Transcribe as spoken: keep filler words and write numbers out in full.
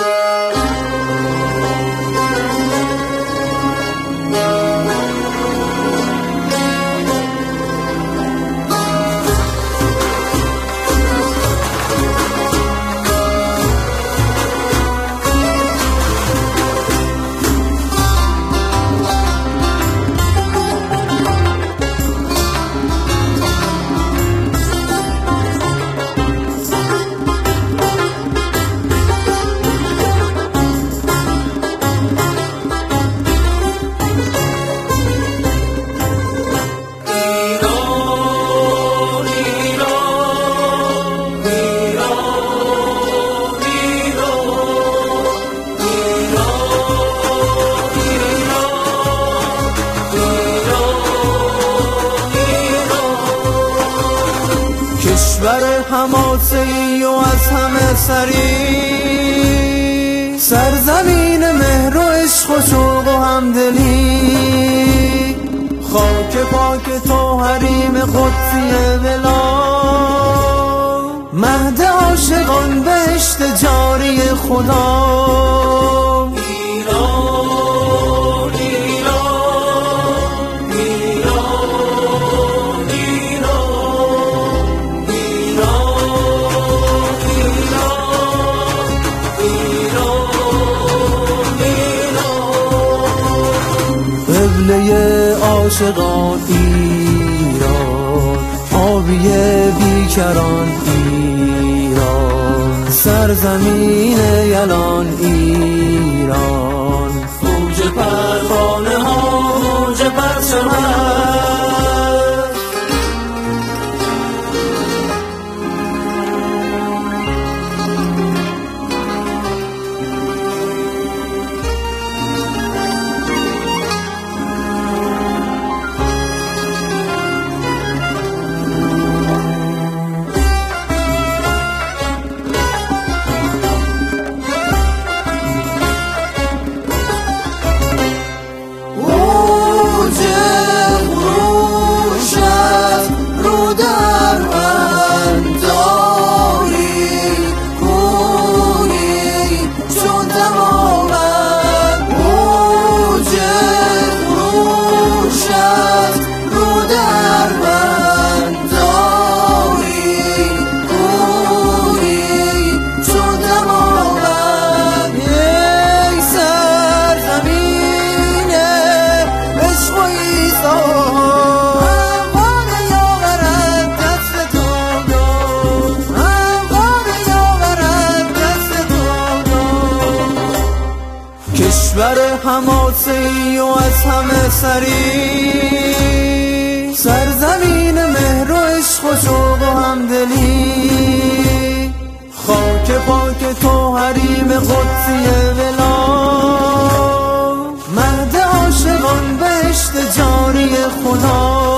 کشور حماسه‌ای و از همه سری، سرزمین مهر و عشق و شوق و همدلی، خاک پاک تو حریم قدسی ولا، مهد عاشقان بهشت جاری خدا. قبله عاشقان ایران، آبی بیکران ایران، سرزمین یلان ایران، اوج پروانه ها اوج پرچم کشور حماسه‌ای و از همه سری، سرزمین مهر و عشق و شوق و همدلی، خاک پاک تو حریم قدسی ولا، مهد عاشقان بهشت جاری خدا.